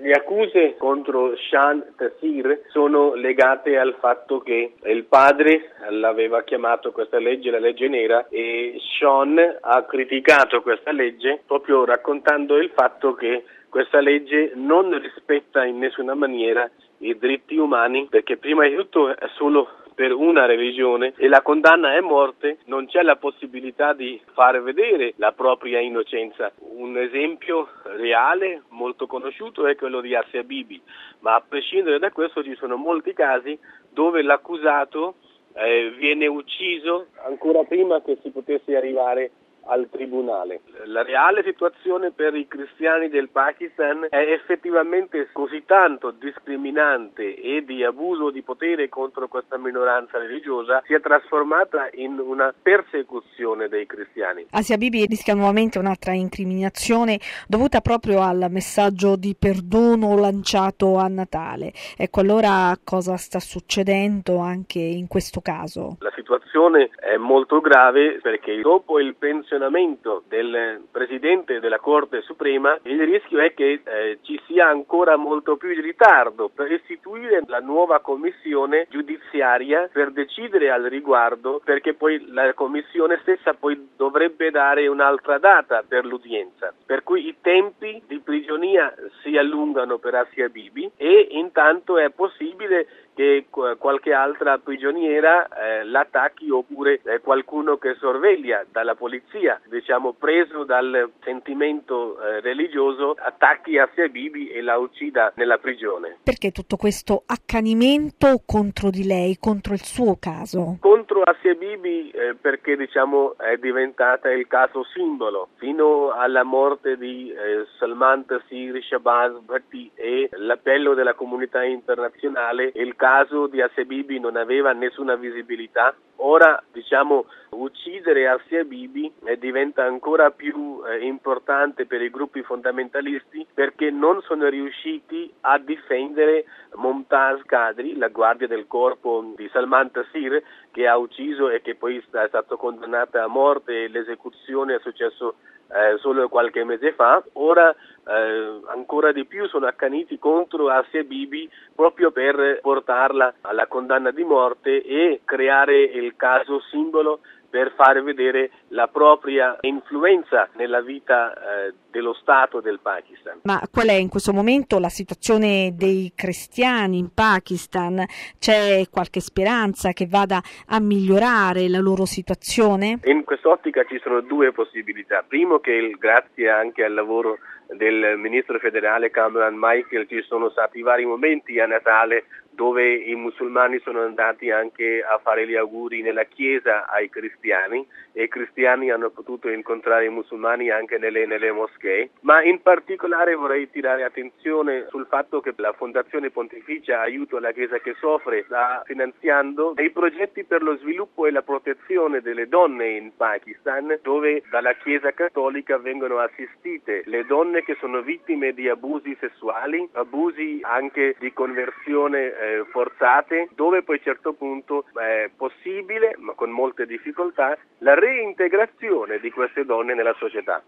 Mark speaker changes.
Speaker 1: Le accuse contro Shan Taseer sono legate al fatto che il padre l'aveva chiamato questa legge la legge nera e Sean ha criticato questa legge proprio raccontando il fatto che questa legge non rispetta in nessuna maniera i diritti umani, perché prima di tutto è solo per una religione e la condanna è morte, non c'è la possibilità di far vedere la propria innocenza. Un esempio reale, molto conosciuto, è quello di Asia Bibi, ma a prescindere da questo ci sono molti casi dove l'accusato viene ucciso ancora prima che si potesse arrivare al tribunale. La reale situazione per i cristiani del Pakistan è effettivamente così tanto discriminante e di abuso di potere contro questa minoranza religiosa si è trasformata in una persecuzione dei cristiani.
Speaker 2: Asia Bibi rischia nuovamente un'altra incriminazione dovuta proprio al messaggio di perdono lanciato a Natale. Ecco, allora cosa sta succedendo anche in questo caso?
Speaker 1: La situazione è molto grave perché dopo il pensionamento del Presidente della Corte Suprema il rischio è che ci sia ancora molto più di ritardo per istituire la nuova commissione giudiziaria per decidere al riguardo, perché poi la commissione stessa poi dovrebbe dare un'altra data per l'udienza, per cui i tempi di prigionia si allungano per Asia Bibi e intanto è possibile che qualche altra prigioniera l'attacchi oppure qualcuno che sorveglia dalla polizia, preso dal sentimento religioso, attacchi Asia Bibi e la uccida nella prigione.
Speaker 2: Perché tutto questo accanimento contro di lei, contro il suo caso?
Speaker 1: Contro Asia Bibi perché è diventata il caso simbolo fino alla morte di Salman Taseer, Shahbaz Bhatti e l'appello della comunità internazionale. Il caso di Asia Bibi non aveva nessuna visibilità. Ora, uccidere Asia Bibi diventa ancora più importante per i gruppi fondamentalisti perché non sono riusciti a difendere Mumtaz Qadri, la guardia del corpo di Salman Taseer, che ha ucciso e che poi è stato condannata a morte e l'esecuzione è successo solo qualche mese fa. Ora ancora di più sono accaniti contro Asia Bibi proprio per portarla alla condanna di morte e creare il caso simbolo per far vedere la propria influenza nella vita dello Stato del Pakistan.
Speaker 2: Ma qual è in questo momento la situazione dei cristiani in Pakistan? C'è qualche speranza che vada a migliorare la loro situazione?
Speaker 1: In quest'ottica ci sono due possibilità. Primo, che grazie anche al lavoro del ministro federale Kamran Michael ci sono stati vari momenti a Natale dove i musulmani sono andati anche a fare gli auguri nella chiesa ai cristiani e i cristiani hanno potuto incontrare i musulmani anche nelle moschee, ma in particolare vorrei tirare attenzione sul fatto che la Fondazione Pontificia Aiuto alla Chiesa che Soffre sta finanziando dei progetti per lo sviluppo e la protezione delle donne in Pakistan, dove dalla Chiesa Cattolica vengono assistite le donne che sono vittime di abusi sessuali, abusi anche di conversione forzate, dove poi a un certo punto è possibile, ma con molte difficoltà, la reintegrazione di queste donne nella società.